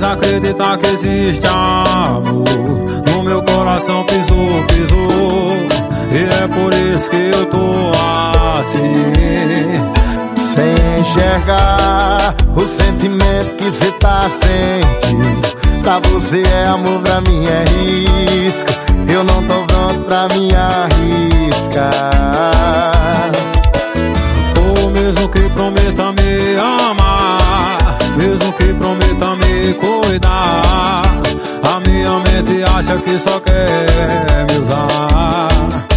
desacreditar que existe amor. No meu coração pisou, pisou, e é por isso que eu tô assim. Sem enxergar o sentimento que cê tá sentindo. Pra você é amor, pra mim é risco. Eu não tô pronto pra me arriscar. Ou mesmo que prometa me amar, mesmo que prometa me cuidar, a minha mente acha que só quer me usar.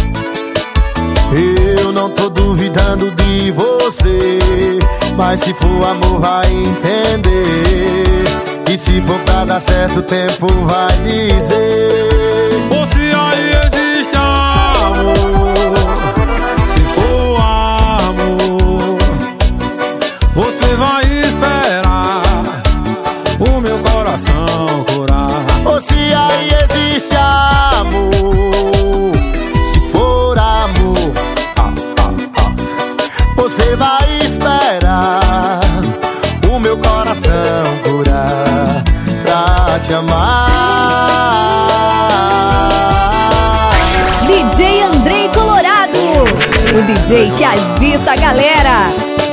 Eu não tô duvidando de você, mas se for amor vai entender. E se for pra dar certo o tempo vai dizer. Ou se aí existe amor, se for amor, você vai esperar o meu coração curar. Ou se aí existe amor, se for amor, você vai esperar o meu coração curar pra te amar. DJ Andrei Colorado, o DJ que agita a galera.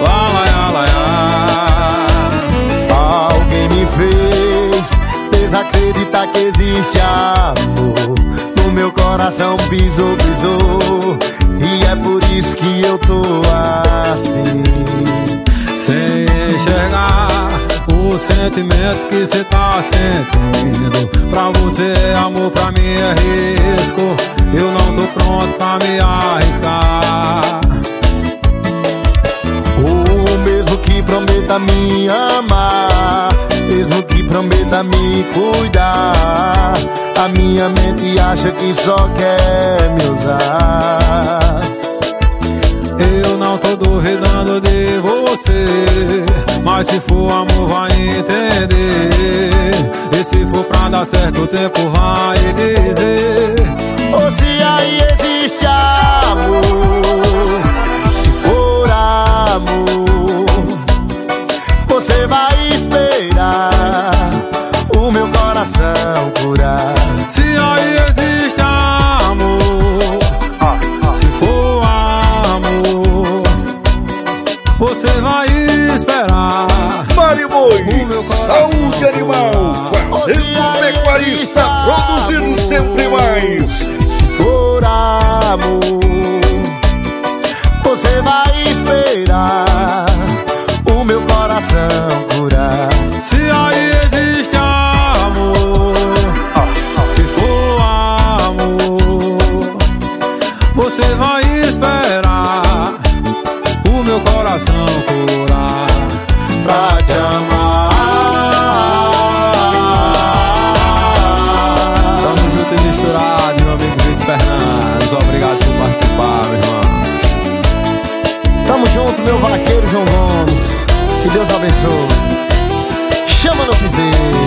Alguém me fez desacreditar que existe amor. No meu coração pisou, pisou, e é por isso que eu tô assim. Sem enxergar o sentimento que cê tá sentindo. Pra você é amor, pra mim é risco. Eu não tô pronto pra me arriscar. Ou mesmo que prometa me amar, mesmo que prometa me cuidar, a minha mente acha que só quer me usar. Eu não tô duvidando de você, mas se for amor vai entender. E se for pra dar certo o tempo vai dizer. Ou se aí existe amor, se for amor, você vai esperar o meu coração curar. Se aí existe amor, se for amor, você vai esperar. Mariboi, saúde animal, fazendo pecuarista, produzindo sempre mais. Se for amor, você vai esperar o meu coração curar. Se aí existe amor, se for amor, você vai esperar o meu coração curar pra te amar. Tamo junto e misturado, meu amigo Vitor Fernandes. Obrigado por participar, meu irmão. Tamo junto, meu vaqueiro João Gomes. Que Deus abençoe. Chama no piseiro.